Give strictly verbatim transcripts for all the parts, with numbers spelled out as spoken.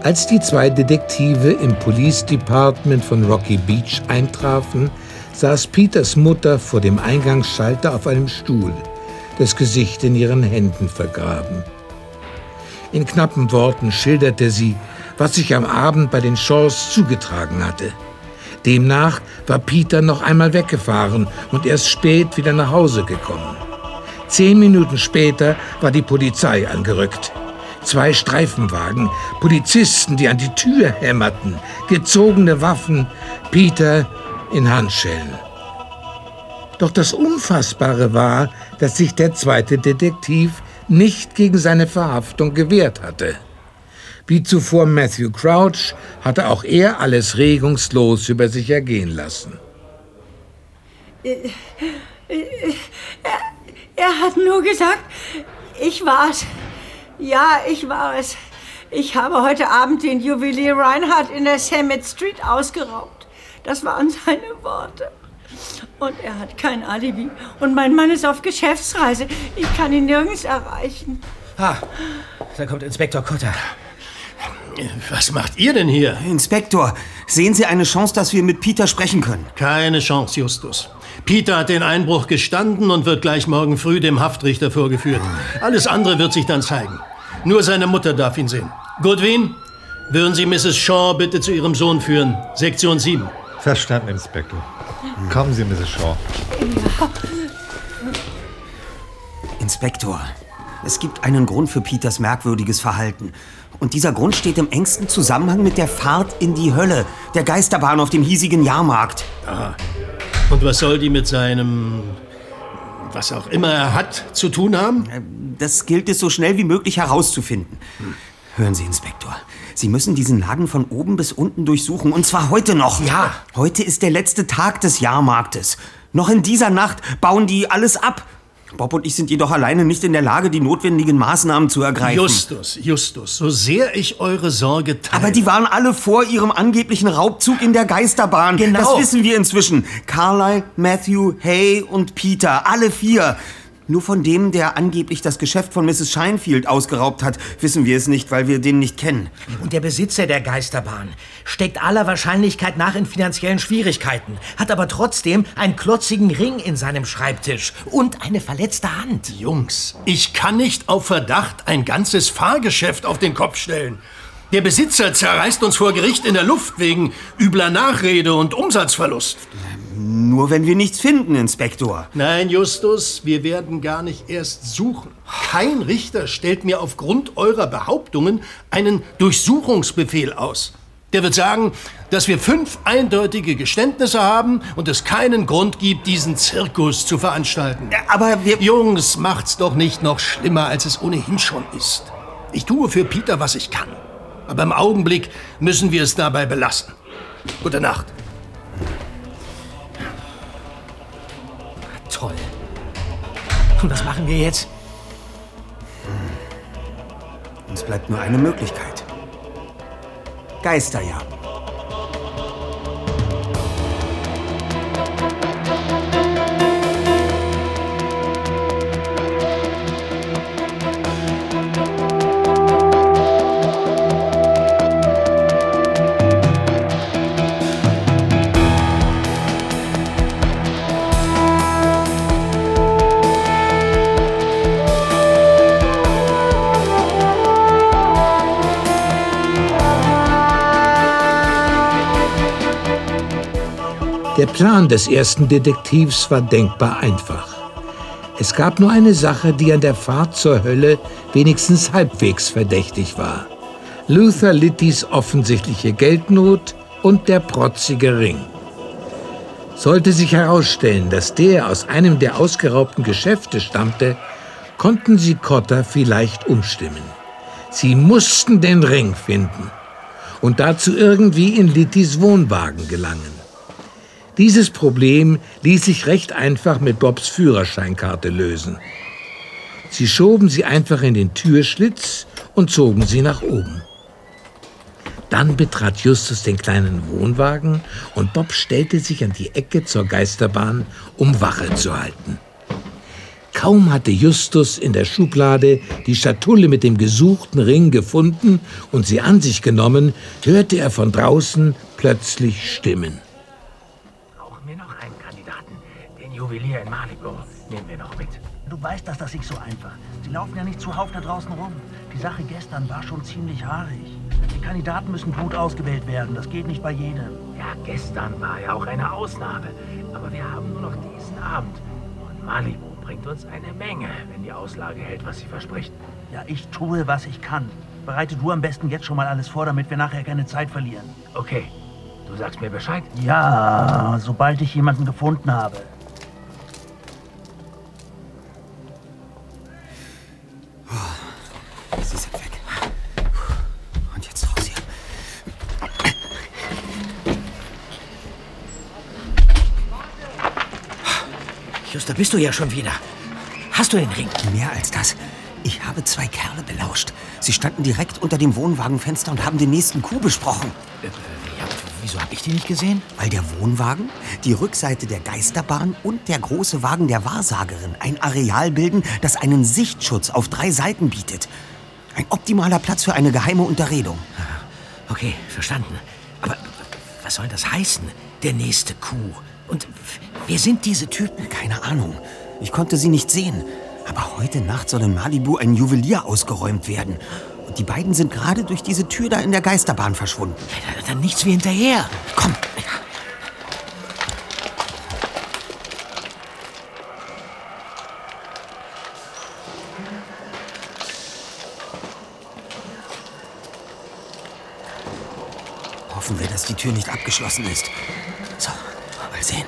Als die zwei Detektive im Police Department von Rocky Beach eintrafen, saß Peters Mutter vor dem Eingangsschalter auf einem Stuhl, das Gesicht in ihren Händen vergraben. In knappen Worten schilderte sie, was sich am Abend bei den Shaws zugetragen hatte. Demnach war Peter noch einmal weggefahren und erst spät wieder nach Hause gekommen. Zehn Minuten später war die Polizei angerückt. Zwei Streifenwagen, Polizisten, die an die Tür hämmerten, gezogene Waffen, Peter in Handschellen. Doch das Unfassbare war, dass sich der zweite Detektiv nicht gegen seine Verhaftung gewehrt hatte. Wie zuvor Matthew Crouch hatte auch er alles regungslos über sich ergehen lassen. Er, er hat nur gesagt, ich war's. Ja, ich war es. Ich habe heute Abend den Juwelier Reinhardt in der Samet Street ausgeraubt. Das waren seine Worte. Und er hat kein Alibi. Und mein Mann ist auf Geschäftsreise. Ich kann ihn nirgends erreichen. Ha, da kommt Inspektor Cotter. Was macht ihr denn hier? Inspektor, sehen Sie eine Chance, dass wir mit Peter sprechen können? Keine Chance, Justus. Peter hat den Einbruch gestanden und wird gleich morgen früh dem Haftrichter vorgeführt. Alles andere wird sich dann zeigen. Nur seine Mutter darf ihn sehen. Goodwin, würden Sie Misses Shaw bitte zu Ihrem Sohn führen? Sektion sieben. Verstanden, Inspektor. Kommen Sie, Misses Shaw. Ja. Inspektor, es gibt einen Grund für Peters merkwürdiges Verhalten. Und dieser Grund steht im engsten Zusammenhang mit der Fahrt in die Hölle, der Geisterbahn auf dem hiesigen Jahrmarkt. Aha. Und was soll die mit seinem, was auch immer er hat, zu tun haben? Das gilt es so schnell wie möglich herauszufinden. Hm. Hören Sie, Inspektor, Sie müssen diesen Laden von oben bis unten durchsuchen, und zwar heute noch. Ja. Heute ist der letzte Tag des Jahrmarktes. Noch in dieser Nacht bauen die alles ab. Bob und ich sind jedoch alleine nicht in der Lage, die notwendigen Maßnahmen zu ergreifen. Justus, Justus, so sehr ich eure Sorge teile. Aber die waren alle vor ihrem angeblichen Raubzug in der Geisterbahn. Genau. Das wissen wir inzwischen. Carlyle, Matthew, Hay und Peter, alle vier. Nur von dem, der angeblich das Geschäft von Misses Scheinfield ausgeraubt hat, wissen wir es nicht, weil wir den nicht kennen. Und der Besitzer der Geisterbahn steckt aller Wahrscheinlichkeit nach in finanziellen Schwierigkeiten, hat aber trotzdem einen klotzigen Ring in seinem Schreibtisch und eine verletzte Hand. Jungs, ich kann nicht auf Verdacht ein ganzes Fahrgeschäft auf den Kopf stellen. Der Besitzer zerreißt uns vor Gericht in der Luft wegen übler Nachrede und Umsatzverlust. Nur wenn wir nichts finden, Inspektor. Nein, Justus, wir werden gar nicht erst suchen. Kein Richter stellt mir aufgrund eurer Behauptungen einen Durchsuchungsbefehl aus. Der wird sagen, dass wir fünf eindeutige Geständnisse haben und es keinen Grund gibt, diesen Zirkus zu veranstalten. Ja, aber wir... Jungs, macht's doch nicht noch schlimmer, als es ohnehin schon ist. Ich tue für Peter, was ich kann. Aber im Augenblick müssen wir es dabei belassen. Gute Nacht. Toll. Und was machen wir jetzt? Uns bleibt nur eine Möglichkeit. Geisterjagen. Der Plan des ersten Detektivs war denkbar einfach. Es gab nur eine Sache, die an der Fahrt zur Hölle wenigstens halbwegs verdächtig war. Luther Littys offensichtliche Geldnot und der protzige Ring. Sollte sich herausstellen, dass der aus einem der ausgeraubten Geschäfte stammte, konnten sie Cotter vielleicht umstimmen. Sie mussten den Ring finden und dazu irgendwie in Littys Wohnwagen gelangen. Dieses Problem ließ sich recht einfach mit Bobs Führerscheinkarte lösen. Sie schoben sie einfach in den Türschlitz und zogen sie nach oben. Dann betrat Justus den kleinen Wohnwagen und Bob stellte sich an die Ecke zur Geisterbahn, um Wache zu halten. Kaum hatte Justus in der Schublade die Schatulle mit dem gesuchten Ring gefunden und sie an sich genommen, hörte er von draußen plötzlich Stimmen. Brauchen wir noch einen Kandidaten? Den Juwelier in Malibu nehmen wir noch mit. Du weißt, dass das nicht so einfach. Sie laufen ja nicht zuhauf da draußen rum. Die Sache gestern war schon ziemlich haarig. Die Kandidaten müssen gut ausgewählt werden. Das geht nicht bei jedem. Ja, gestern war ja auch eine Ausnahme. Aber wir haben nur noch diesen Abend. Und Malibu bringt uns eine Menge, wenn die Auslage hält, was sie verspricht. Ja, ich tue, was ich kann. Bereite du am besten jetzt schon mal alles vor, damit wir nachher keine Zeit verlieren. Okay, du sagst mir Bescheid? Ja, sobald ich jemanden gefunden habe. Sie sind weg. Und jetzt raus hier. Just, da bist du ja schon wieder. Hast du den Ring? Mehr als das. Ich habe zwei Kerle belauscht. Sie standen direkt unter dem Wohnwagenfenster und haben den nächsten Coup besprochen. Äh, ja, wieso habe ich die nicht gesehen? Weil der Wohnwagen, die Rückseite der Geisterbahn und der große Wagen der Wahrsagerin ein Areal bilden, das einen Sichtschutz auf drei Seiten bietet. Ein optimaler Platz für eine geheime Unterredung. Okay, verstanden. Aber was soll das heißen? Der nächste Coup. Und wer sind diese Typen? Keine Ahnung. Ich konnte sie nicht sehen. Aber heute Nacht soll in Malibu ein Juwelier ausgeräumt werden. Und die beiden sind gerade durch diese Tür da in der Geisterbahn verschwunden. Ja, dann nichts wie hinterher. Komm. Hoffen wir, dass die Tür nicht abgeschlossen ist. So, mal sehen.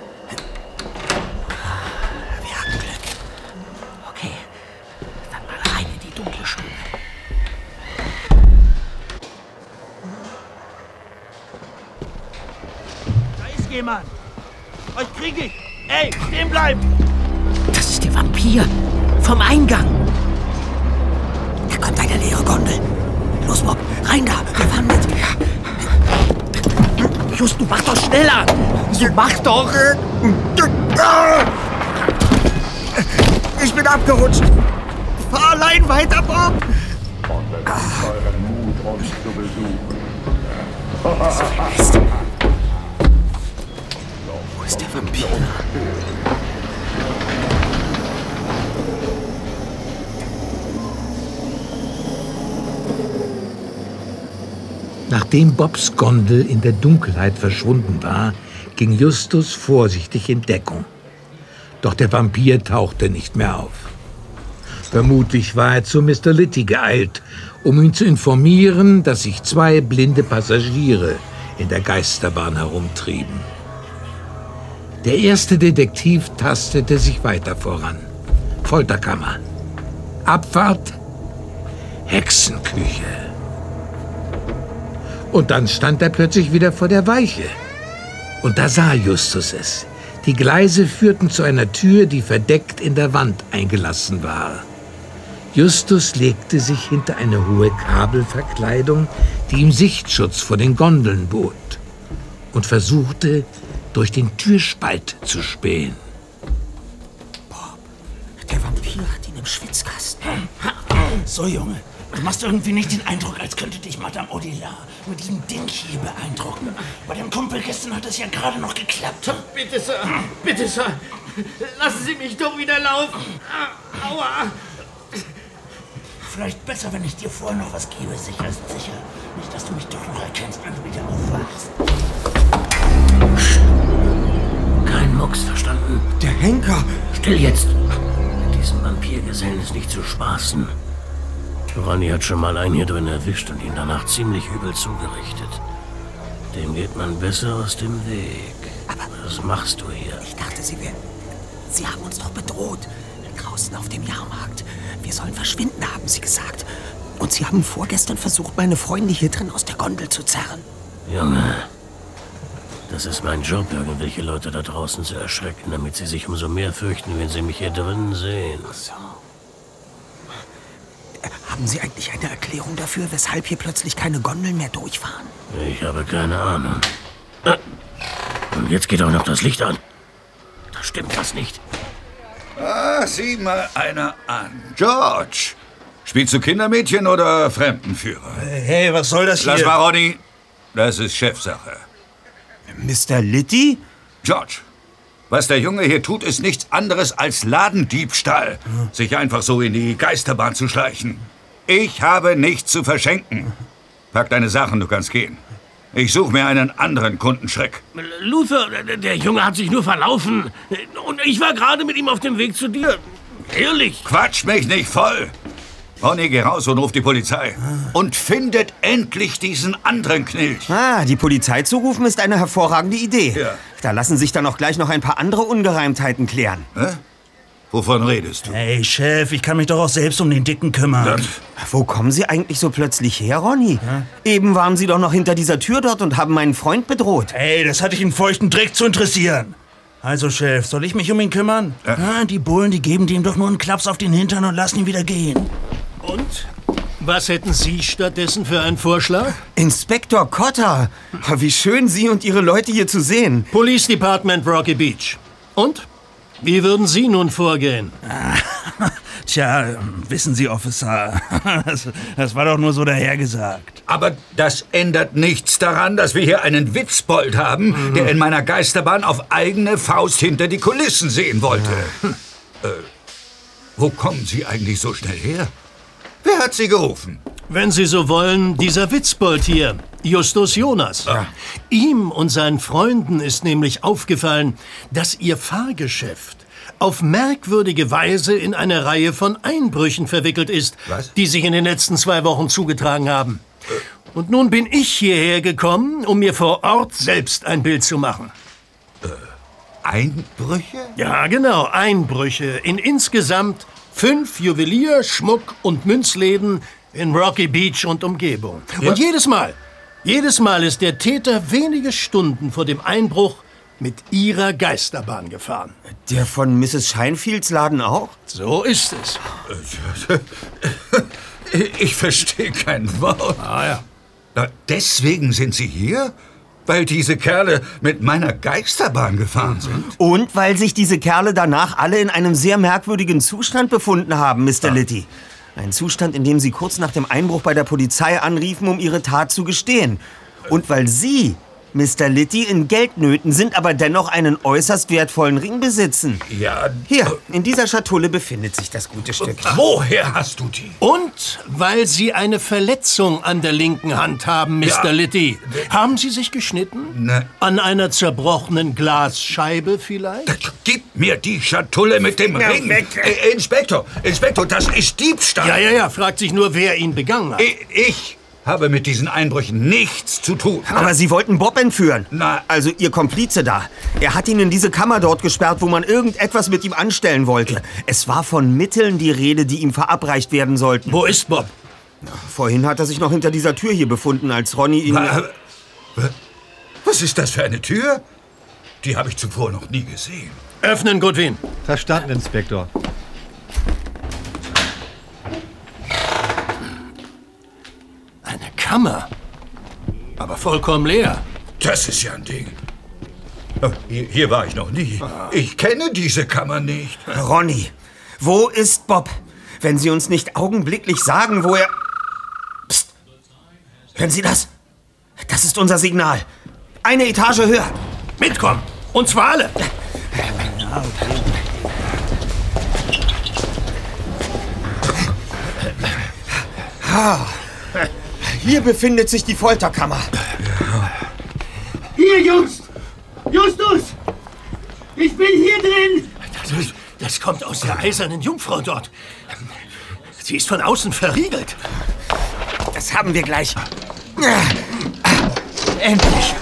Wir haben Glück. Okay, dann mal rein in die dunkle Stube. Da ist jemand. Euch krieg ich. Ey, stehen bleiben. Das ist der Vampir. Vom Eingang. Da kommt eine leere Gondel. Los, Bob, rein da. Wir fahren mit. Just, du mach doch schneller. So, mach doch. Ich bin abgerutscht. Fahr allein weiter, Bob. euren Mut, uns zu besuchen. Mist. Wo ist der Vampir? Nachdem Bobs Gondel in der Dunkelheit verschwunden war, ging Justus vorsichtig in Deckung. Doch der Vampir tauchte nicht mehr auf. Vermutlich war er zu Mister Litty geeilt, um ihn zu informieren, dass sich zwei blinde Passagiere in der Geisterbahn herumtrieben. Der erste Detektiv tastete sich weiter voran. Folterkammer, Abfahrt, Hexenküche. Und dann stand er plötzlich wieder vor der Weiche. Und da sah Justus es. Die Gleise führten zu einer Tür, die verdeckt in der Wand eingelassen war. Justus legte sich hinter eine hohe Kabelverkleidung, die ihm Sichtschutz vor den Gondeln bot, und versuchte, durch den Türspalt zu spähen. Bob, der Vampir hat ihn im Schwitzkasten. So, Junge. Du machst irgendwie nicht den Eindruck, als könnte dich Madame Odila mit diesem Ding hier beeindrucken. Bei dem Kumpel gestern hat es ja gerade noch geklappt. Bitte, Sir. Bitte, Sir. Lassen Sie mich doch wieder laufen. Aua. Vielleicht besser, wenn ich dir vorher noch was gebe. Sicher ist sicher. Nicht, dass du mich doch noch erkennst, wenn du wieder aufwachst. Kein Mucks, verstanden? Der Henker. Still jetzt. Mit diesem Vampirgesellen ist nicht zu spaßen. Ronny hat schon mal einen hier drin erwischt und ihn danach ziemlich übel zugerichtet. Dem geht man besser aus dem Weg. Aber was machst du hier? Ich dachte, Sie wären... Sie haben uns doch bedroht. Draußen auf dem Jahrmarkt. Wir sollen verschwinden, haben Sie gesagt. Und Sie haben vorgestern versucht, meine Freunde hier drin aus der Gondel zu zerren. Junge, das ist mein Job, irgendwelche Leute da draußen zu erschrecken, damit sie sich umso mehr fürchten, wenn sie mich hier drin sehen. Ach so. Haben Sie eigentlich eine Erklärung dafür, weshalb hier plötzlich keine Gondeln mehr durchfahren? Ich habe keine Ahnung. Und jetzt geht auch noch das Licht an. Da stimmt was nicht. Ah, Na, sieh mal einer an. George, spielst du Kindermädchen oder Fremdenführer? Hey, was soll das hier? Lass mal, Ronny. Das ist Chefsache. Mister Litty? George, was der Junge hier tut, ist nichts anderes als Ladendiebstahl. Hm. Sich einfach so in die Geisterbahn zu schleichen. Ich habe nichts zu verschenken. Pack deine Sachen, du kannst gehen. Ich suche mir einen anderen Kundenschreck. Luther, der Junge hat sich nur verlaufen. Und ich war gerade mit ihm auf dem Weg zu dir. Ehrlich. Quatsch mich nicht voll. Ronny, geh raus und ruf die Polizei. Und findet endlich diesen anderen Knilch. Ah, die Polizei zu rufen ist eine hervorragende Idee. Ja. Da lassen sich dann auch gleich noch ein paar andere Ungereimtheiten klären. Hä? Wovon redest du? Hey, Chef, ich kann mich doch auch selbst um den Dicken kümmern. Das Wo kommen Sie eigentlich so plötzlich her, Ronny? Ja? Eben waren Sie doch noch hinter dieser Tür dort und haben meinen Freund bedroht. Hey, das hatte ich einen feuchten Dreck zu interessieren. Also, Chef, soll ich mich um ihn kümmern? Ja. Ja, die Bullen, die geben dem doch nur einen Klaps auf den Hintern und lassen ihn wieder gehen. Und? Was hätten Sie stattdessen für einen Vorschlag? Inspektor Cotter! Wie schön, Sie und Ihre Leute hier zu sehen. Police Department Rocky Beach. Und? Wie würden Sie nun vorgehen? Tja, wissen Sie, Officer, das, das war doch nur so dahergesagt. Aber das ändert nichts daran, dass wir hier einen Witzbold haben, mhm. der in meiner Geisterbahn auf eigene Faust hinter die Kulissen sehen wollte. Ja. Hm. Äh, wo kommen Sie eigentlich so schnell her? Wer hat Sie gerufen? Wenn Sie so wollen, dieser Witzbold hier, Justus Jonas. Ah. Ihm und seinen Freunden ist nämlich aufgefallen, dass ihr Fahrgeschäft auf merkwürdige Weise in eine Reihe von Einbrüchen verwickelt ist, Was? die sich in den letzten zwei Wochen zugetragen haben. Äh. Und nun bin ich hierher gekommen, um mir vor Ort selbst ein Bild zu machen. Äh, Einbrüche? Ja, genau, Einbrüche in insgesamt fünf Juwelier-, Schmuck- und Münzläden in Rocky Beach und Umgebung. Ja. Und jedes Mal, jedes Mal ist der Täter wenige Stunden vor dem Einbruch mit Ihrer Geisterbahn gefahren. Der von Misses Scheinfields Laden auch? So ist es. Ich verstehe kein Wort. Ah ja. Na, deswegen sind Sie hier? Weil diese Kerle mit meiner Geisterbahn gefahren sind? Und weil sich diese Kerle danach alle in einem sehr merkwürdigen Zustand befunden haben, Mister Ja. Litty. Ein Zustand, in dem sie kurz nach dem Einbruch bei der Polizei anriefen, um ihre Tat zu gestehen. Und weil Sie, Mister Litty, in Geldnöten sind, aber dennoch einen äußerst wertvollen Ring besitzen. Ja. Hier, in dieser Schatulle befindet sich das gute Stück. Woher hast du die? Und weil Sie eine Verletzung an der linken Hand haben, Mister Ja. Litty. Haben Sie sich geschnitten? Ne. An einer zerbrochenen Glasscheibe vielleicht? Gib mir die Schatulle mit dem Ja, Ring. weg. Äh, Inspektor, Inspektor, das ist Diebstahl. Ja, ja, ja. Fragt sich nur, wer ihn begangen hat. Ich, ich habe mit diesen Einbrüchen nichts zu tun. Aber Sie wollten Bob entführen. Na. Also Ihr Komplize da. Er hat ihn in diese Kammer dort gesperrt, wo man irgendetwas mit ihm anstellen wollte. Es war von Mitteln die Rede, die ihm verabreicht werden sollten. Wo ist Bob? Vorhin hat er sich noch hinter dieser Tür hier befunden, als Ronny ihn... Was ist das für eine Tür? Die habe ich zuvor noch nie gesehen. Öffnen, Goodwin. Verstanden, Inspektor. Eine Kammer. Aber vollkommen leer. Das ist ja ein Ding. Hier, hier war ich noch nie. Ich kenne diese Kammer nicht. Ronny, wo ist Bob? Wenn Sie uns nicht augenblicklich sagen, wo er... Psst. Hören Sie das? Das ist unser Signal. Eine Etage höher. Mitkommen. Und zwar alle. Hier befindet sich die Folterkammer. Hier, Just! Justus! Ich bin hier drin! Das, das kommt aus der eisernen Jungfrau dort. Sie ist von außen verriegelt. Das haben wir gleich. Endlich!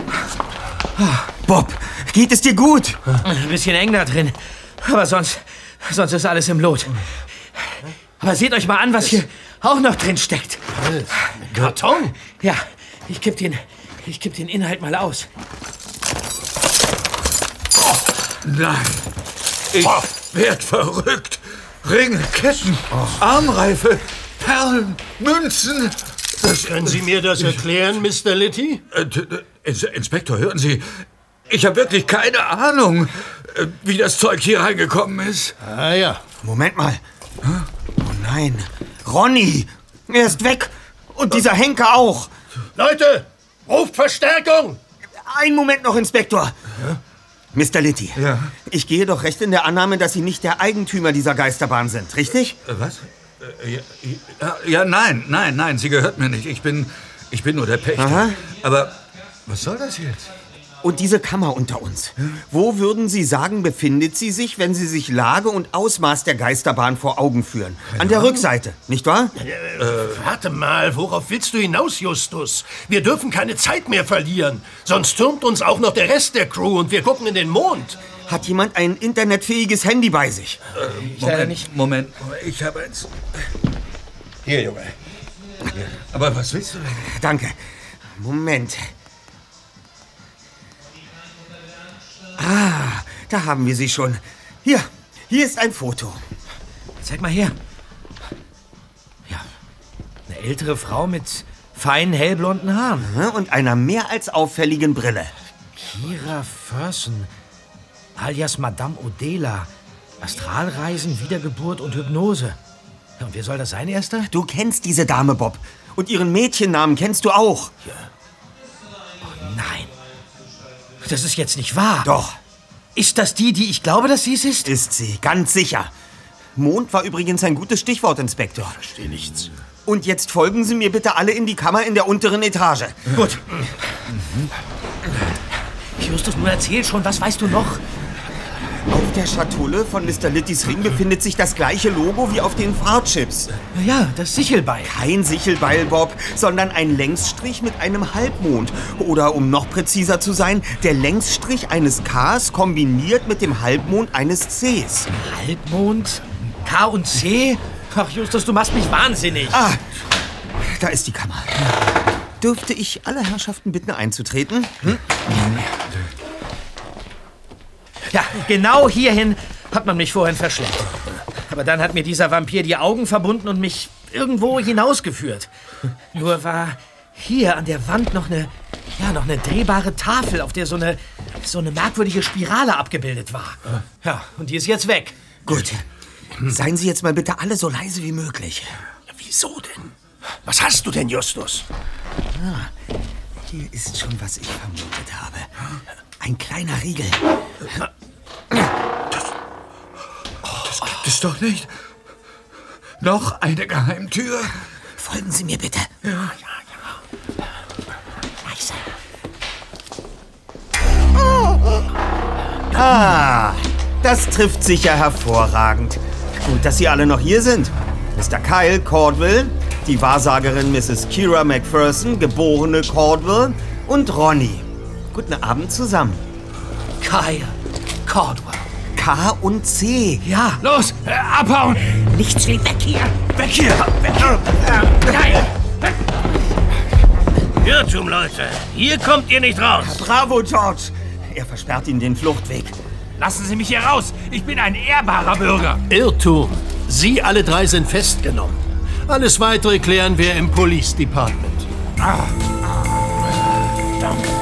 Bob, geht es dir gut? Ein bisschen eng da drin. Aber sonst, sonst ist alles im Lot. Aber seht euch mal an, was hier auch noch drin steckt. Karton? Ja, ich kipp den, ich kipp den Inhalt mal aus. Oh, nein, ich oh. werd verrückt. Ringe, Ketten, oh. Armreife, Perlen, Münzen. Das Können Sie mir das erklären, Mister Litty? Äh, Inspektor, hören Sie. Ich habe wirklich keine Ahnung, wie das Zeug hier reingekommen ist. Ah ja. Moment mal. Oh nein. Ronny! Er ist weg! Und dieser Henker auch! Leute! Ruft Verstärkung! Einen Moment noch, Inspektor. Ja? Mister Litty, ja? Ich gehe doch recht in der Annahme, dass Sie nicht der Eigentümer dieser Geisterbahn sind, richtig? Äh, was? Äh, ja, ja, ja, nein, nein, nein, sie gehört mir nicht. Ich bin, ich bin nur der Pächter. Aha. Aber was soll das jetzt? Und diese Kammer unter uns. Ja? Wo würden Sie sagen, befindet sie sich, wenn Sie sich Lage und Ausmaß der Geisterbahn vor Augen führen? An der Rückseite, nicht wahr? Äh, warte mal, worauf willst du hinaus, Justus? Wir dürfen keine Zeit mehr verlieren. Sonst türmt uns auch noch der Rest der Crew und wir gucken in den Mond. Hat jemand ein internetfähiges Handy bei sich? Äh, Moment, nicht. Moment, ich habe eins. Hier, Junge. Hier. Aber was willst du denn? Danke. Moment. Ah, da haben wir sie schon. Hier, hier ist ein Foto. Zeig mal her. Ja, eine ältere Frau mit feinen, hellblonden Haaren. Und einer mehr als auffälligen Brille. Kira Ferson, alias Madame Odela. Astralreisen, Wiedergeburt und Hypnose. Ja, und wer soll das sein, Erster? Du kennst diese Dame, Bob. Und ihren Mädchennamen kennst du auch. Ja. Oh nein. Das ist jetzt nicht wahr. Doch. Ist das die, die ich glaube, dass sie es ist? Ist sie, ganz sicher. Mond war übrigens ein gutes Stichwort, Inspektor. Ich verstehe nichts. Und jetzt folgen Sie mir bitte alle in die Kammer in der unteren Etage. Gut. Mhm. Justus, nun erzähl schon, was weißt du noch? Auf der Schatulle von Mister Littys Ring befindet sich das gleiche Logo wie auf den Fahrchips. Ja, das Sichelbeil. Kein Sichelbeil, Bob, sondern ein Längsstrich mit einem Halbmond. Oder, um noch präziser zu sein, der Längsstrich eines Ks kombiniert mit dem Halbmond eines Cs. Halbmond? K und C? Ach, Justus, du machst mich wahnsinnig. Ah, da ist die Kammer. Dürfte ich alle Herrschaften bitten, einzutreten? Hm? Ja, genau hierhin hat man mich vorhin verschleppt. Aber dann hat mir dieser Vampir die Augen verbunden und mich irgendwo hinausgeführt. Nur war hier an der Wand noch eine, ja, noch eine drehbare Tafel, auf der so eine, so eine merkwürdige Spirale abgebildet war. Ja, und die ist jetzt weg. Gut. Seien Sie jetzt mal bitte alle so leise wie möglich. Ja, wieso denn? Was hast du denn, Justus? Ah, hier ist schon, was ich vermutet habe. Ein kleiner Riegel. Das, das gibt es doch nicht. Noch eine Geheimtür. Folgen Sie mir bitte. Ja, ja, ja. Leise. Ah, das trifft sicher hervorragend. Gut, dass Sie alle noch hier sind. Mister Kyle Caldwell, die Wahrsagerin Misses Kira McPherson, geborene Caldwell und Ronny. Guten Abend zusammen. Kyle Caldwell. K und C. Ja. Los, äh, abhauen. Nichts wie weg hier. Weg hier. Weg hier. Kyle. Irrtum, Leute. Hier kommt ihr nicht raus. Bravo, George. Er versperrt Ihnen den Fluchtweg. Lassen Sie mich hier raus. Ich bin ein ehrbarer Bürger. Irrtum. Sie alle drei sind festgenommen. Alles Weitere klären wir im Police Department. Ah. Danke.